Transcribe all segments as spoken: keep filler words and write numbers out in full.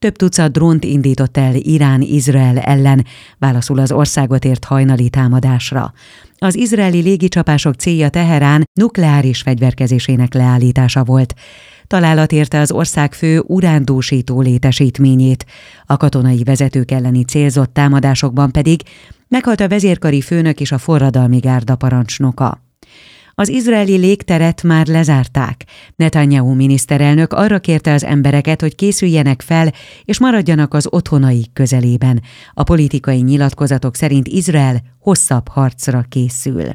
több tucat drónt indított el Irán Izrael ellen, válaszul az országot ért hajnali támadásra. Az izraeli légicsapások célja Teherán nukleáris fegyverkezésének leállítása volt. Találat érte az ország fő urándúsító létesítményét. A katonai vezetők elleni célzott támadásokban pedig meghalt a vezérkari főnök és a forradalmi gárda parancsnoka. Az izraeli légteret már lezárták. Netanyahu miniszterelnök arra kérte az embereket, hogy készüljenek fel és maradjanak az otthonaik közelében. A politikai nyilatkozatok szerint Izrael hosszabb harcra készül.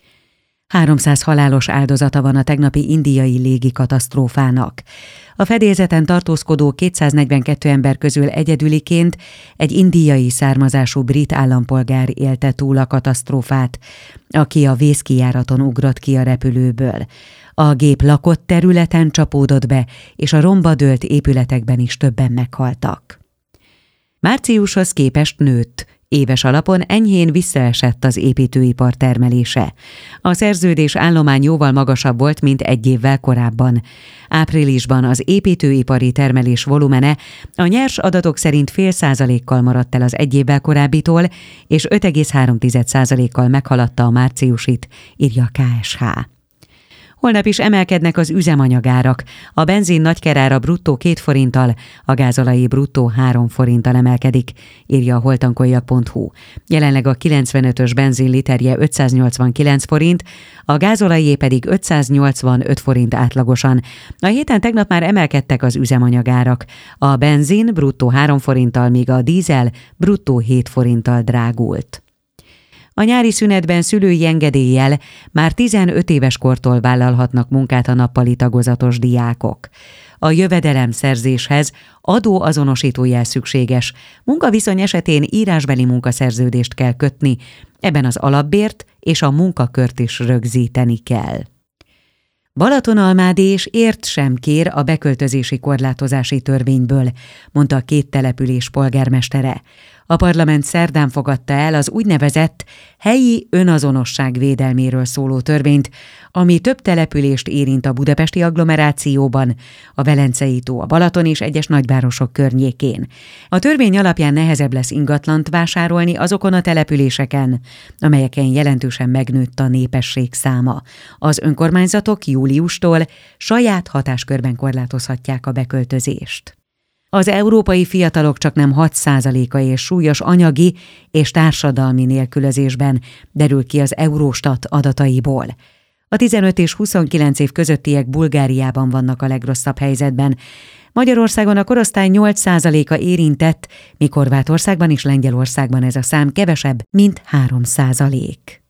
háromszáz halálos áldozata van a tegnapi indiai légikatasztrófának. A fedélzeten tartózkodó kétszáznegyvenkettő ember közül egyedüliként egy indiai származású brit állampolgár élte túl a katasztrófát, aki a vészkijáraton ugrott ki a repülőből. A gép lakott területen csapódott be, és a romba dőlt épületekben is többen meghaltak. Márciushoz képest nőtt. Éves alapon enyhén visszaesett az építőipar termelése. A szerződés állomány jóval magasabb volt, mint egy évvel korábban. Áprilisban az építőipari termelés volumene a nyers adatok szerint fél százalékkal maradt el az egy évvel korábbitól, és öt egész három százalékkal meghaladta a márciusit, írja a ká es há. Holnap is emelkednek az üzemanyagárak. A benzin nagykerára bruttó két forinttal, a gázolajé bruttó három forinttal emelkedik, írja a holtankoljak pont hú. Jelenleg a kilencvenötös benzin literje ötszáznyolcvankilenc forint, a gázolajé pedig ötszáznyolcvanöt forint átlagosan. A héten tegnap már emelkedtek az üzemanyagárak. A benzin bruttó három forinttal, míg a dízel bruttó hét forinttal drágult. A nyári szünetben szülői engedéllyel már tizenöt éves kortól vállalhatnak munkát a nappali tagozatos diákok. A jövedelemszerzéshez adóazonosítójel szükséges, munkaviszony esetén írásbeli munkaszerződést kell kötni, ebben az alapbért és a munkakört is rögzíteni kell. Balatonalmádi és Érd sem kér a beköltözési korlátozási törvényből, mondta a két település polgármestere. A parlament szerdán fogadta el az úgynevezett helyi önazonosság védelméről szóló törvényt, ami több települést érint a budapesti agglomerációban, a Velencei-tó, a Balaton és egyes nagyvárosok környékén. A törvény alapján nehezebb lesz ingatlant vásárolni azokon a településeken, amelyeken jelentősen megnőtt a népesség száma. Az önkormányzatok júliustól saját hatáskörben korlátozhatják a beköltözést. Az európai fiatalok csaknem hat százaléka és súlyos anyagi és társadalmi nélkülözésben, derül ki az Eurostat adataiból. A tizenöt és huszonkilenc év közöttiek Bulgáriában vannak a legrosszabb helyzetben. Magyarországon a korosztály nyolc százaléka érintett, míg Horvátországban és Lengyelországban ez a szám kevesebb, mint három százalék.